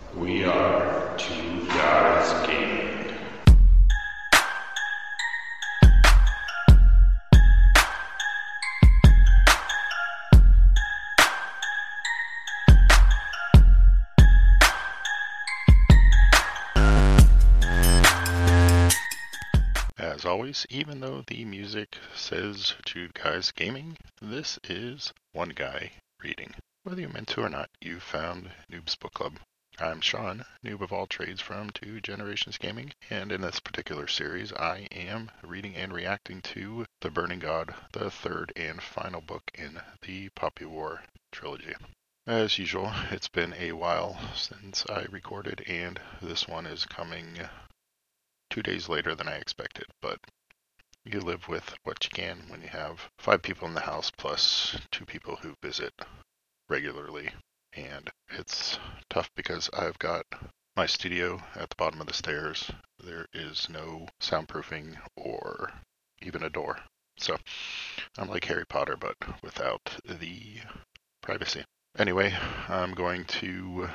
We are two guys gaming. As always, even though the music says two guys gaming, this is one guy reading. Whether you meant to or not, you've found Noob's Book Club. I'm Sean, noob of all trades from Two Generations Gaming, and in this particular series I am reading and reacting to The Burning God, the third and final book in the Poppy War trilogy. As usual, it's been a while since I recorded, and this one is coming 2 days later than I expected, but you live with what you can when you have 5 people in the house plus 2 people who visit regularly. And it's tough because I've got my studio at the bottom of the stairs. There is no soundproofing or even a door. So I'm like Harry Potter, but without the privacy. Anyway, I'm going to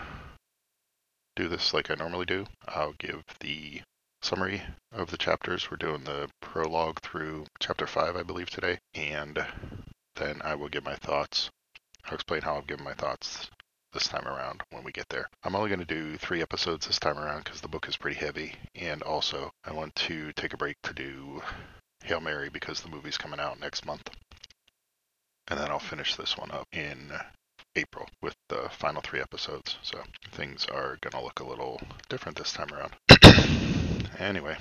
do this like I normally do. I'll give the summary of the chapters. We're doing the prologue through chapter 5, I believe, today. And then I will give my thoughts. I'll explain how I've given my thoughts this time around when we get there. I'm only going to do 3 episodes this time around because the book is pretty heavy, and also I want to take a break to do Hail Mary because the movie's coming out next month. And then I'll finish this one up in April with the final 3 episodes. So things are going to look a little different this time around. Anyway,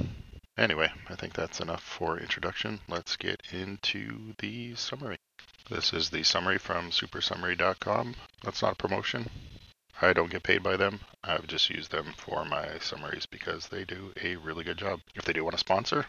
I think that's enough for introduction. Let's get into the summary. This is the summary from supersummary.com. That's not a promotion. I don't get paid by them. I've just used them for my summaries because they do a really good job. If they do want to sponsor,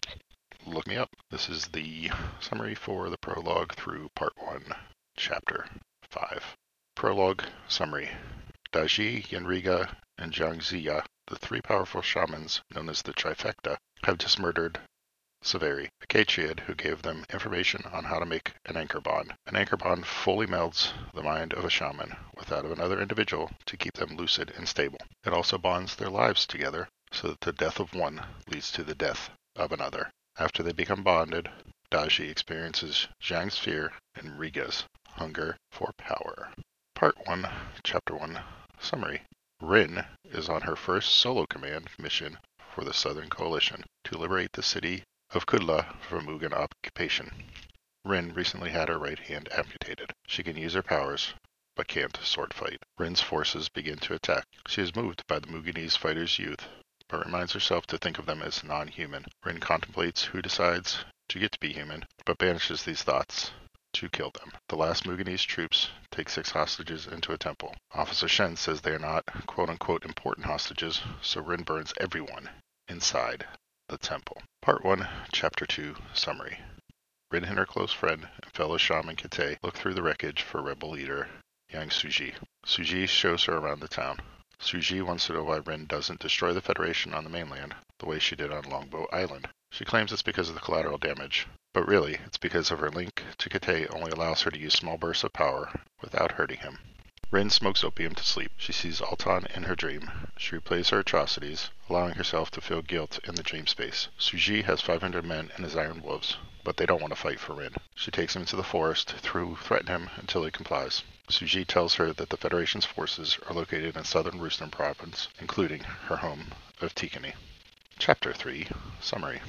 look me up. This is the summary for the prologue through part 1, chapter 5. Prologue summary. Daji, Yenriga, and Zhang Ziya, the 3 powerful shamans known as the Trifecta, have just murdered Severi, a Katriad who gave them information on how to make an anchor bond. An anchor bond fully melds the mind of a shaman with that of another individual to keep them lucid and stable. It also bonds their lives together so that the death of one leads to the death of another. After they become bonded, Daji experiences Zhang's fear and Riga's hunger for power. Part 1, Chapter 1, Summary. Rin is on her first solo command mission for the Southern Coalition to liberate the city of Kudla from Mugen occupation. Rin recently had her right hand amputated. She can use her powers, but can't sword fight. Rin's forces begin to attack. She is moved by the Mugenese fighters' youth, but reminds herself to think of them as non-human. Rin contemplates who decides to get to be human, but banishes these thoughts to kill them. The last Mugenese troops take 6 hostages into a temple. Officer Shen says they are not quote-unquote important hostages, so Rin burns everyone inside the temple. Part 1, Chapter 2, Summary. Rin and her close friend and fellow shaman Kate look through the wreckage for rebel leader Yang Suji. Suji shows her around the town. Suji wants to know why Rin doesn't destroy the Federation on the mainland the way she did on Longbow Island. She claims it's because of the collateral damage, but really it's because of her link to Kate only allows her to use small bursts of power without hurting him. Rin smokes opium to sleep. She sees Altan in her dream. She replays her atrocities, allowing herself to feel guilt in the dream space. Suji has 500 men in his Iron Wolves, but they don't want to fight for Rin. She takes him into the forest to threaten him until he complies. Suji tells her that the Federation's forces are located in southern Rustan province, including her home of Tikani. Chapter 3, Summary.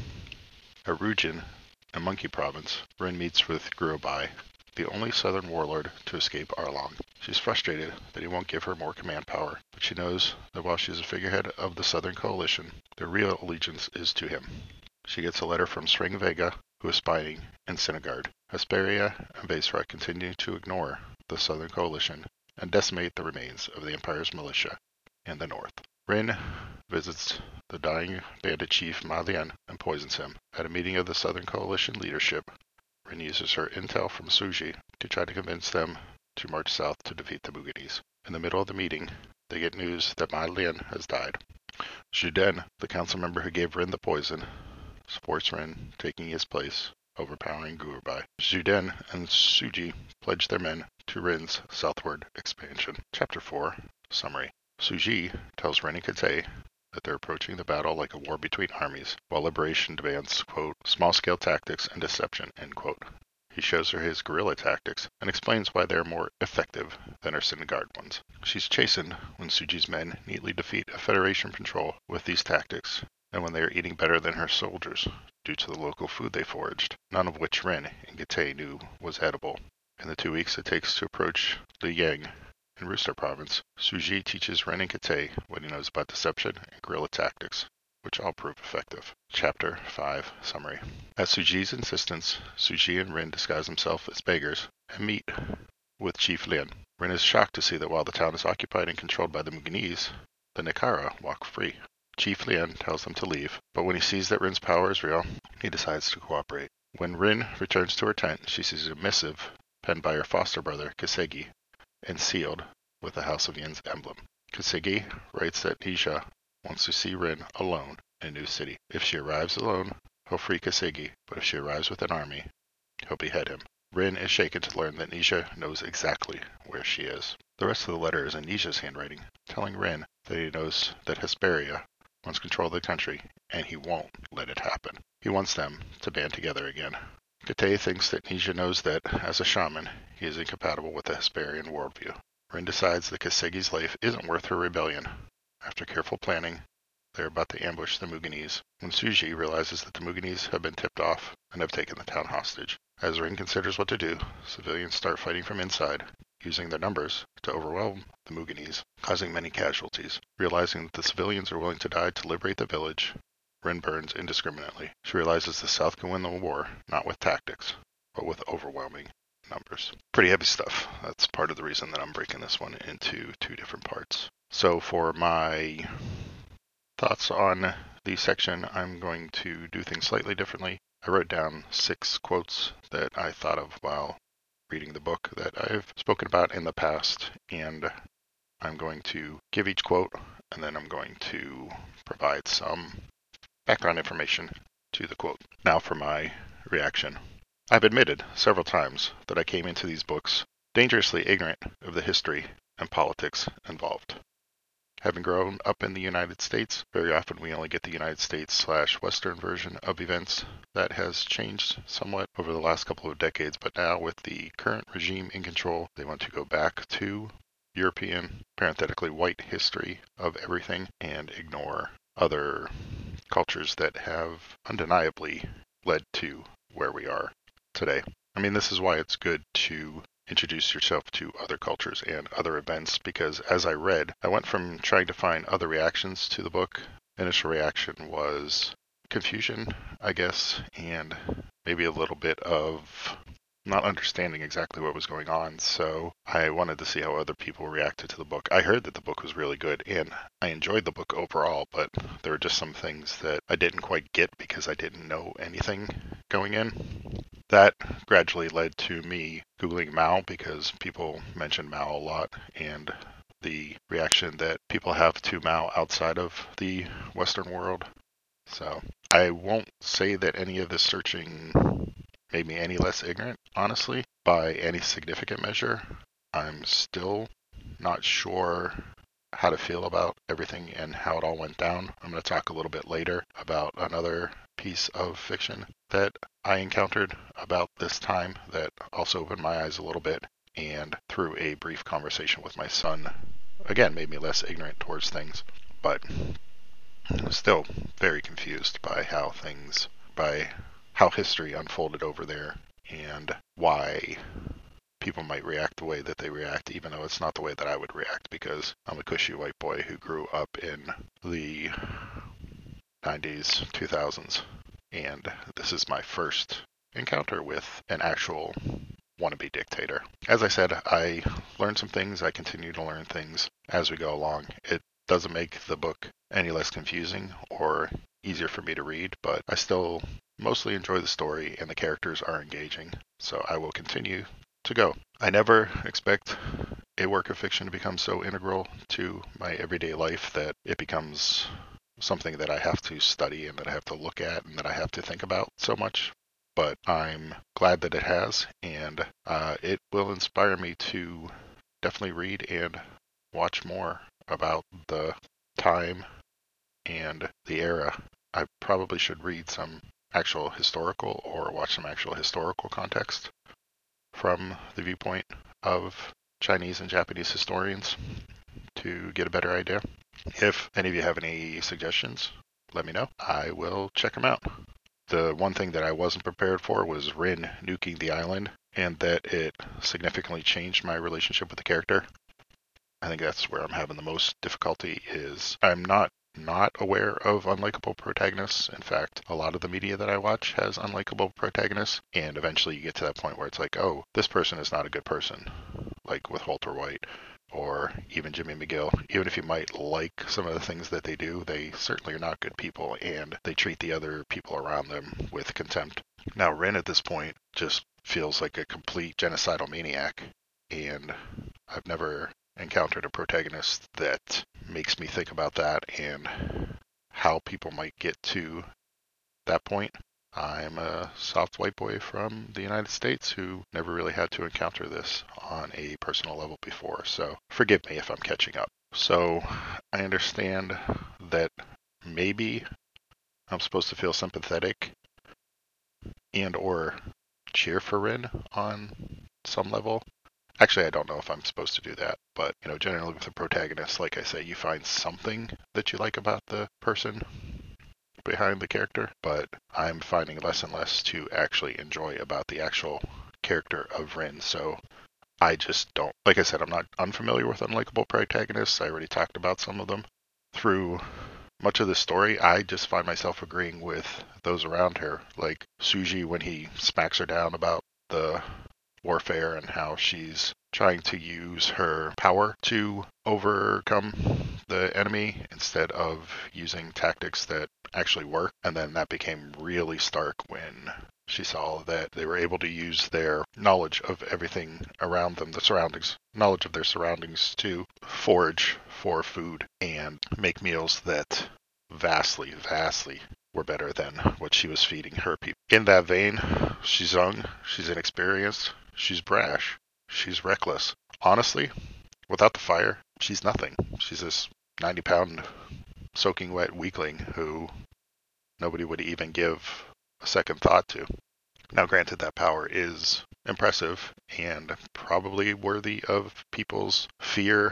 At Rujin, in Monkey Province, Rin meets with Gurubai, the only southern warlord to escape Arlong. She's frustrated that he won't give her more command power, but she knows that while she is a figurehead of the Southern Coalition, their real allegiance is to him. She gets a letter from Sring Vega, who is spying in Sinigard. Hesperia and Vaisra continue to ignore the Southern Coalition and decimate the remains of the Empire's militia in the north. Rin visits the dying bandit chief Ma Lian and poisons him. At a meeting of the Southern Coalition leadership, Rin uses her intel from Suji to try to convince them to march south to defeat the Mugenese. In the middle of the meeting, they get news that Ma Lian has died. Juden, the council member who gave Rin the poison, supports Rin taking his place, overpowering Gurubai. Juden and Suji pledge their men to Rin's southward expansion. Chapter 4, Summary. Suji tells Rin and Kate that they're approaching the battle like a war between armies, while Liberation demands, quote, small-scale tactics and deception, end quote. He shows her his guerrilla tactics and explains why they are more effective than her Syndergaard ones. She's chastened when Suji's men neatly defeat a Federation patrol with these tactics, and when they are eating better than her soldiers due to the local food they foraged, none of which Rin and Kate knew was edible. In the 2 weeks it takes to approach Liyang in Rooster Province, Suji teaches Rin and Kate what he knows about deception and guerrilla tactics, which all prove effective. Chapter 5 Summary. At Suji's insistence, Suji and Rin disguise themselves as beggars and meet with Chief Lien. Rin is shocked to see that while the town is occupied and controlled by the Muganese, the Nekara walk free. Chief Lien tells them to leave, but when he sees that Rin's power is real, he decides to cooperate. When Rin returns to her tent, she sees a missive penned by her foster brother, Kasegi, and sealed with the House of Yin's emblem. Kasegi writes that Nisha wants to see Rin alone in New City. If she arrives alone, he'll free Kasegi, but if she arrives with an army, he'll behead him. Rin is shaken to learn that Nisha knows exactly where she is. The rest of the letter is in Nisha's handwriting, telling Rin that he knows that Hesperia wants control of the country, and he won't let it happen. He wants them to band together again. Kate thinks that Nisha knows that, as a shaman, he is incompatible with the Hesperian worldview. Rin decides that Kasegi's life isn't worth her rebellion. After careful planning, they are about to ambush the Muganese, when Suji realizes that the Muganese have been tipped off and have taken the town hostage. As Rin considers what to do, civilians start fighting from inside, using their numbers to overwhelm the Muganese, causing many casualties. Realizing that the civilians are willing to die to liberate the village, Rin burns indiscriminately. She realizes the South can win the war, not with tactics, but with overwhelming numbers. Pretty heavy stuff. That's part of the reason that I'm breaking this one into 2 different parts. So for my thoughts on the section, I'm going to do things slightly differently. I wrote down 6 quotes that I thought of while reading the book that I've spoken about in the past, and I'm going to give each quote, and then I'm going to provide some background information to the quote. Now for my reaction. I've admitted several times that I came into these books dangerously ignorant of the history and politics involved. Having grown up in the United States, very often we only get the United States/Western version of events. That has changed somewhat over the last couple of decades, but now with the current regime in control, they want to go back to European, parenthetically white history of everything and ignore other cultures that have undeniably led to where we are today. I mean, this is why it's good to introduce yourself to other cultures and other events, because as I read, I went from trying to find other reactions to the book. Initial reaction was confusion, I guess, and maybe a little bit of not understanding exactly what was going on, so I wanted to see how other people reacted to the book. I heard that the book was really good, and I enjoyed the book overall, but there were just some things that I didn't quite get because I didn't know anything going in. That gradually led to me Googling Mao, because people mention Mao a lot, and the reaction that people have to Mao outside of the Western world. So I won't say that any of this searching made me any less ignorant, honestly, by any significant measure. I'm still not sure how to feel about everything and how it all went down. I'm going to talk a little bit later about another piece of fiction that I encountered about this time that also opened my eyes a little bit, and through a brief conversation with my son, again, made me less ignorant towards things, but still very confused by how history unfolded over there and why people might react the way that they react, even though it's not the way that I would react, because I'm a cushy white boy who grew up in the 90s, 2000s, and this is my first encounter with an actual wannabe dictator. As I said, I learned some things. I continue to learn things as we go along. It doesn't make the book any less confusing or easier for me to read, but I still mostly enjoy the story and the characters are engaging, so I will continue to go. I never expect a work of fiction to become so integral to my everyday life that it becomes something that I have to study and that I have to look at and that I have to think about so much, but I'm glad that it has, and it will inspire me to definitely read and watch more about the time and the era, I probably should read some actual historical or watch some actual historical context from the viewpoint of Chinese and Japanese historians to get a better idea. If any of you have any suggestions, let me know. I will check them out. The one thing that I wasn't prepared for was Rin nuking the island, and that it significantly changed my relationship with the character. I think that's where I'm having the most difficulty. Is I'm not aware of unlikable protagonists. In fact, a lot of the media that I watch has unlikable protagonists, and eventually you get to that point where it's like, oh, this person is not a good person, like with Walter White or even Jimmy McGill. Even if you might like some of the things that they do, they certainly are not good people, and they treat the other people around them with contempt. Now, Rin at this point just feels like a complete genocidal maniac, and I've never encountered a protagonist that makes me think about that and how people might get to that point. I'm a soft white boy from the United States who never really had to encounter this on a personal level before, so forgive me if I'm catching up. So I understand that maybe I'm supposed to feel sympathetic and or cheer for Rin on some level. Actually, I don't know if I'm supposed to do that, but generally with a protagonist, like I say, you find something that you like about the person behind the character, but I'm finding less and less to actually enjoy about the actual character of Rin. So I just don't, like I said, I'm not unfamiliar with unlikable protagonists. I already talked about some of them. Through much of the story, I just find myself agreeing with those around her, like Suji when he smacks her down about the warfare and how she's trying to use her power to overcome the enemy instead of using tactics that actually work. And then that became really stark when she saw that they were able to use their knowledge of everything around them, the surroundings, knowledge of their surroundings, to forage for food and make meals that vastly were better than what she was feeding her people. In that vein, she's young, she's inexperienced, she's brash, she's reckless. Honestly, without the fire, she's nothing. She's this 90-pound soaking wet weakling who nobody would even give a second thought to. Now, granted, that power is impressive and probably worthy of people's fear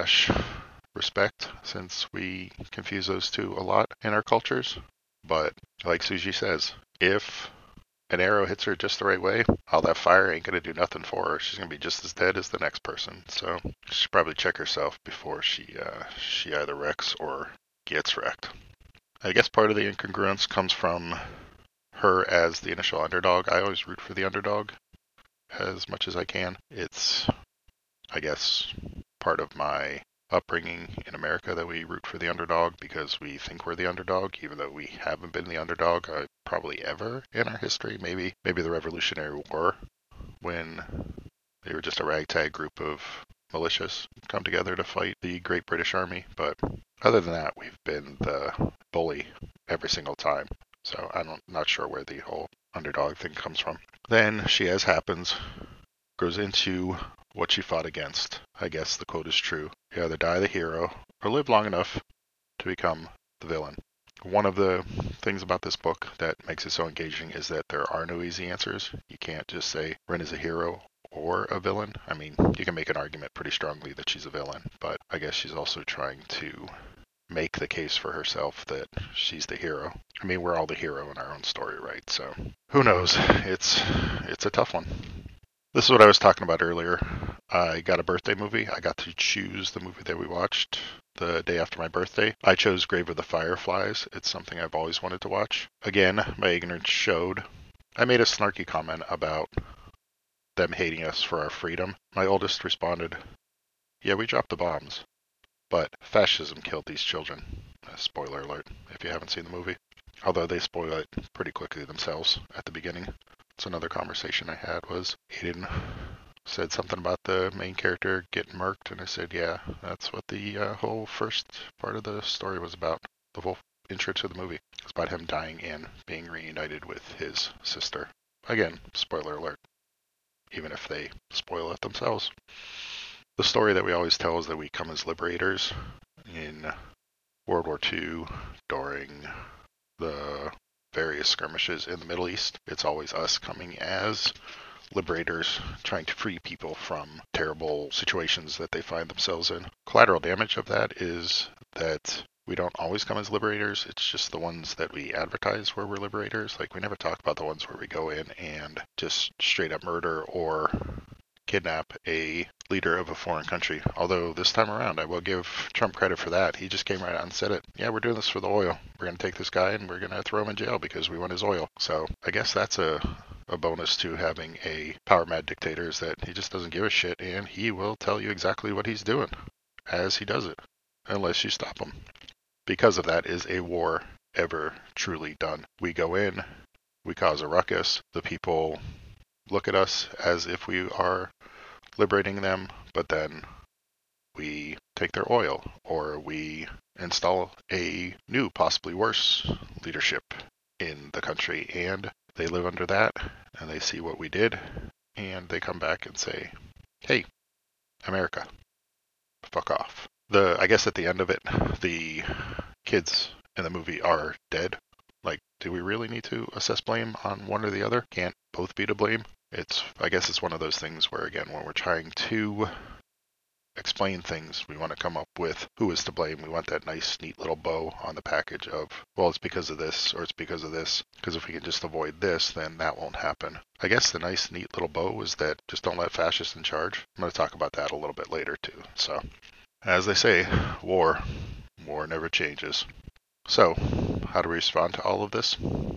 / respect, since we confuse those two a lot in our cultures. But like Suji says, if an arrow hits her just the right way, all that fire ain't going to do nothing for her. She's going to be just as dead as the next person. So she should probably check herself before she either wrecks or gets wrecked. I guess part of the incongruence comes from her as the initial underdog. I always root for the underdog as much as I can. It's, I guess, part of my upbringing in America that we root for the underdog because we think we're the underdog, even though we haven't been the underdog probably ever in our history. Maybe the Revolutionary War, when they were just a ragtag group of militias come together to fight the Great British Army. But other than that, we've been the bully every single time. So I'm not sure where the whole underdog thing comes from. Then she, as happens, grows into what she fought against. I guess the quote is true. You either die the hero or live long enough to become the villain. One of the things about this book that makes it so engaging is that there are no easy answers. You can't just say Rin is a hero or a villain. I mean, you can make an argument pretty strongly that she's a villain, but I guess she's also trying to make the case for herself that she's the hero. I mean, we're all the hero in our own story, right? So who knows? It's a tough one. This is what I was talking about earlier. I got a birthday movie. I got to choose the movie that we watched the day after my birthday. I chose Grave of the Fireflies. It's something I've always wanted to watch. Again, my ignorance showed. I made a snarky comment about them hating us for our freedom. My oldest responded, "Yeah, we dropped the bombs, but fascism killed these children." Spoiler alert if you haven't seen the movie. Although they spoil it pretty quickly themselves at the beginning. It's another conversation I had was Aiden said something about the main character getting murked, and I said, yeah, that's what the whole first part of the story was about. The whole intro to the movie. It's about him dying and being reunited with his sister. Again, spoiler alert, even if they spoil it themselves. The story that we always tell is that we come as liberators. In World War II, during the various skirmishes in the Middle East, it's always us coming as liberators trying to free people from terrible situations that they find themselves in. Collateral damage of that is that we don't always come as liberators. It's just the ones that we advertise where we're liberators. Like, we never talk about the ones where we go in and just straight up murder or kidnap a leader of a foreign country. Although this time around, I will give Trump credit for that. He just came right out and said it. Yeah, we're doing this for the oil. We're going to take this guy and we're going to throw him in jail because we want his oil. So I guess that's a bonus to having a power mad dictator, is that he just doesn't give a shit and he will tell you exactly what he's doing as he does it, unless you stop him. Because of that, is a war ever truly done? We go in, we cause a ruckus, the people look at us as if we are liberating them, but then we take their oil, or we install a new, possibly worse leadership in the country, and they live under that, and they see what we did, and they come back and say, hey, America, fuck off. I guess at the end of it, the kids in the movie are dead. Like, do we really need to assess blame on one or the other? Can't both be to blame? I guess it's one of those things where, again, when we're trying to explain things, we want to come up with who is to blame. We want that nice, neat little bow on the package of, well, it's because of this, or it's because of this. Because if we can just avoid this, then that won't happen. I guess the nice, neat little bow is that just don't let fascists in charge. I'm going to talk about that a little bit later, too. So, as they say, war never changes. So, how do we respond to all of this?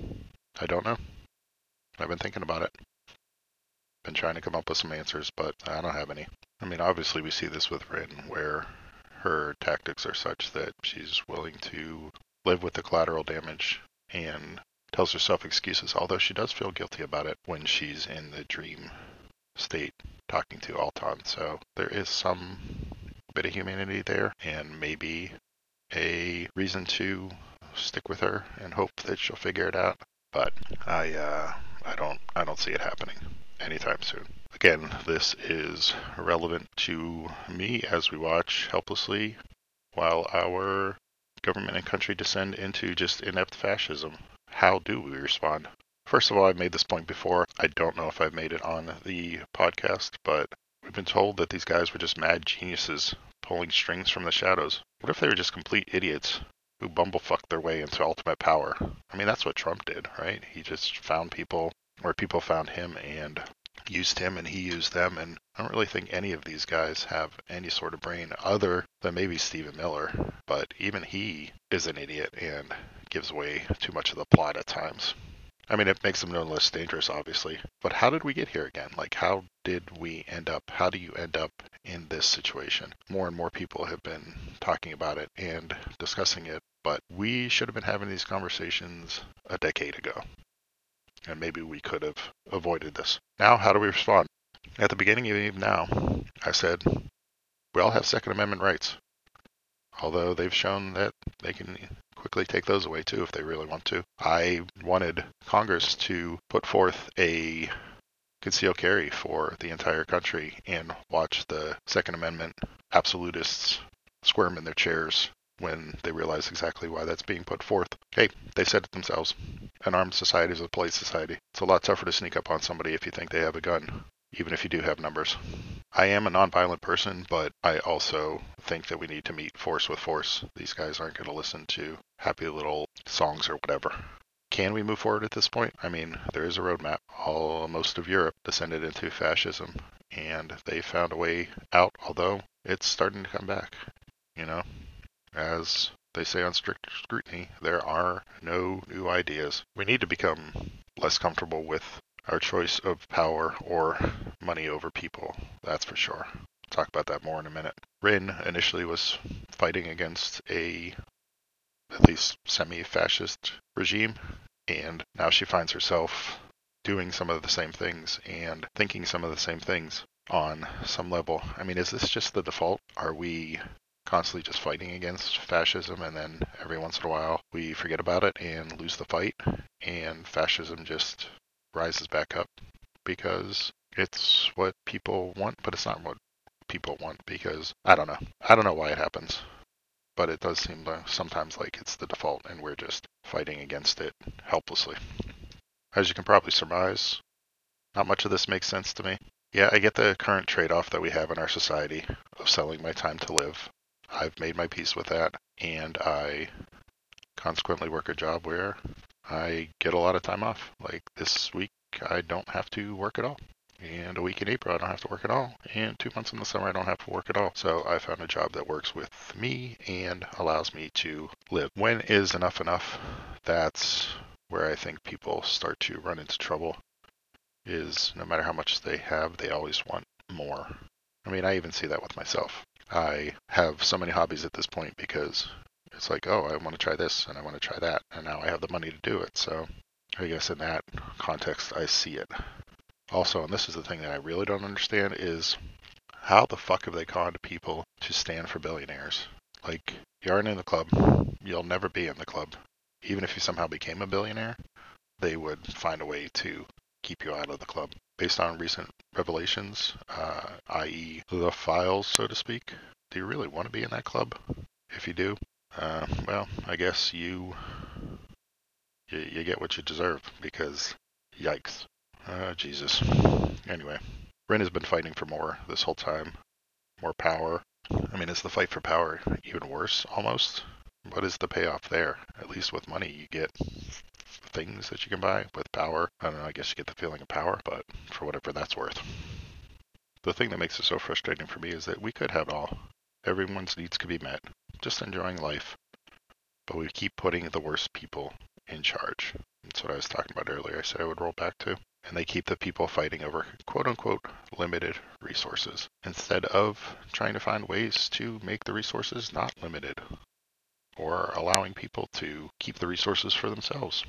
I don't know. I've been thinking about it. Been trying to come up with some answers, but I don't have any. I mean, obviously we see this with Rin, where her tactics are such that she's willing to live with the collateral damage and tells herself excuses, although she does feel guilty about it when she's in the dream state talking to Alton. So there is some bit of humanity there, and maybe a reason to stick with her and hope that she'll figure it out. But I don't see it happening anytime soon. Again, this is relevant to me as we watch helplessly while our government and country descend into just inept fascism. How do we respond? First of all, I've made this point before. I don't know if I've made it on the podcast, but we've been told that these guys were just mad geniuses pulling strings from the shadows. What if they were just complete idiots who bumblefucked their way into ultimate power? I mean, that's what Trump did, right? He just found people, or people found him and used him, and he used them. And I don't really think any of these guys have any sort of brain other than maybe Stephen Miller. But even he is an idiot and gives away too much of the plot at times. I mean, it makes them no less dangerous, obviously. But how did we get here again? Like, how did we end up? How do you end up in this situation? More and more people have been talking about it and discussing it, but we should have been having these conversations a decade ago. And maybe we could have avoided this. Now, how do we respond? At the beginning, even now, I said, we all have Second Amendment rights. Although they've shown that they can quickly take those away too if they really want to. I wanted Congress to put forth a concealed carry for the entire country and watch the Second Amendment absolutists squirm in their chairs when they realize exactly why that's being put forth. Hey, they said it themselves. An armed society is a polite society. It's a lot tougher to sneak up on somebody if you think they have a gun, even if you do have numbers. I am a nonviolent person, but I also think that we need to meet force with force. These guys aren't going to listen to happy little songs or whatever. Can we move forward at this point? I mean, there is a roadmap. Most of Europe descended into fascism, and they found a way out, although it's starting to come back. You know, as they say on Strict Scrutiny, there are no new ideas. We need to become less comfortable with our choice of power or money over people, that's for sure. Talk about that more in a minute. Rin initially was fighting against at least semi-fascist regime, and now she finds herself doing some of the same things and thinking some of the same things on some level. I mean, is this just the default? Are we constantly just fighting against fascism, and then every once in a while we forget about it and lose the fight, and fascism just rises back up because it's what people want, but it's not what people want, because I don't know. I don't know why it happens, but it does seem sometimes like it's the default and we're just fighting against it helplessly. As you can probably surmise, not much of this makes sense to me. Yeah, I get the current trade-off that we have in our society of selling my time to live. I've made my peace with that, and I consequently work a job where I get a lot of time off. Like this week, I don't have to work at all. And a week in April, I don't have to work at all. And 2 months in the summer, I don't have to work at all. So I found a job that works with me and allows me to live. When is enough enough? That's where I think people start to run into trouble. Is no matter how much they have, they always want more. I mean, I even see that with myself. I have so many hobbies at this point because it's like, oh, I want to try this and I want to try that, and now I have the money to do it. So I guess in that context, I see it. Also, and this is the thing that I really don't understand, is how the fuck have they conned people to stand for billionaires? Like, you aren't in the club, you'll never be in the club. Even if you somehow became a billionaire, they would find a way to keep you out of the club. Based on recent revelations, i.e. the files, so to speak, do you really want to be in that club? If you do, well, I guess you get what you deserve, because yikes. Jesus. Anyway, Ren has been fighting for more this whole time. More power. I mean, is the fight for power even worse, almost? What is the payoff there? At least with money, you get things that you can buy. With power, I don't know, I guess you get the feeling of power, but for whatever that's worth. The thing that makes it so frustrating for me is that we could have it all. Everyone's needs could be met. Just enjoying life. But we keep putting the worst people in charge. That's what I was talking about earlier. I said I would roll back to. And they keep the people fighting over quote-unquote limited resources, instead of trying to find ways to make the resources not limited, or allowing people to keep the resources for themselves.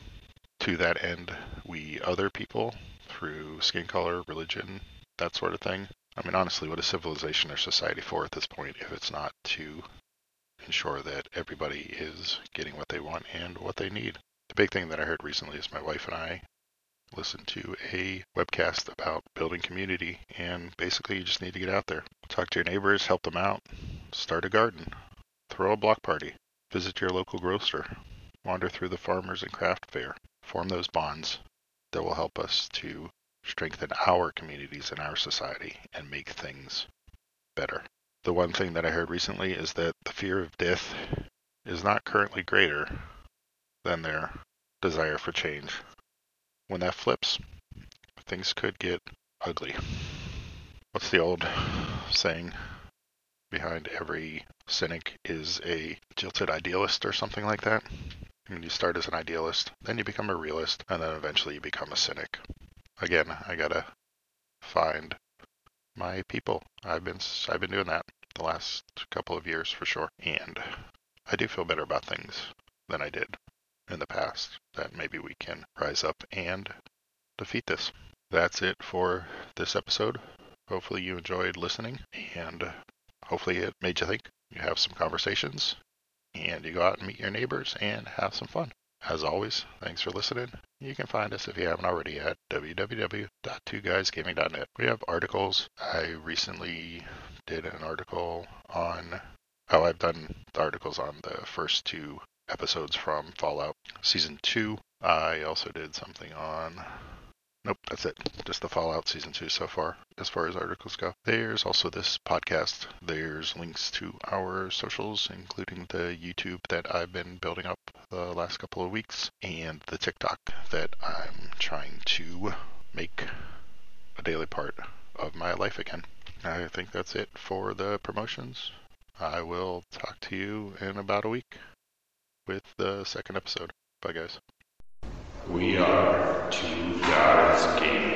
To that end, we other people through skin color, religion, that sort of thing. I mean, honestly, what is civilization or society for at this point if it's not to ensure that everybody is getting what they want and what they need? The big thing that I heard recently is my wife and I listened to a webcast about building community, and basically you just need to get out there. Talk to your neighbors, help them out, start a garden, throw a block party, visit your local grocer, wander through the farmers and craft fair, form those bonds that will help us to strengthen our communities and our society and make things better. The one thing that I heard recently is that the fear of death is not currently greater than their desire for change. When that flips, things could get ugly. What's the old saying? Behind every cynic is a jilted idealist, or something like that. I mean, you start as an idealist, then you become a realist, and then eventually you become a cynic. Again, I gotta find my people. I've been doing that the last couple of years for sure, and I do feel better about things than I did in the past. That maybe we can rise up and defeat this. That's it for this episode. Hopefully you enjoyed listening, and hopefully it made you think. You have some conversations, and you go out and meet your neighbors and have some fun. As always, thanks for listening. You can find us, if you haven't already, at www.twoguysgaming.net. We have articles. I recently did an article on... I've done the articles on the first 2 episodes from Fallout Season 2. I also did something on... Nope, that's it. Just the Fallout Season 2 so far, as far as articles go. There's also this podcast. There's links to our socials, including the YouTube that I've been building up the last couple of weeks, and the TikTok that I'm trying to make a daily part of my life again. I think that's it for the promotions. I will talk to you in about a week with the second episode. Bye, guys. We are Two Guys Gaming.